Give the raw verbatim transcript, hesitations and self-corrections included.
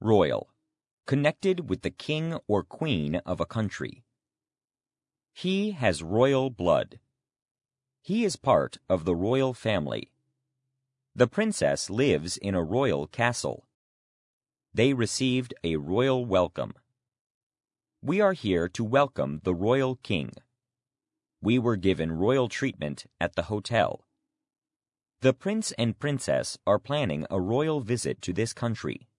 Royal, connected with the king or queen of a country. He has royal blood. He is part of the royal family. The princess lives in a royal castle. They received a royal welcome. We are here to welcome the royal king. We were given royal treatment at the hotel. The prince and princess are planning a royal visit to this country.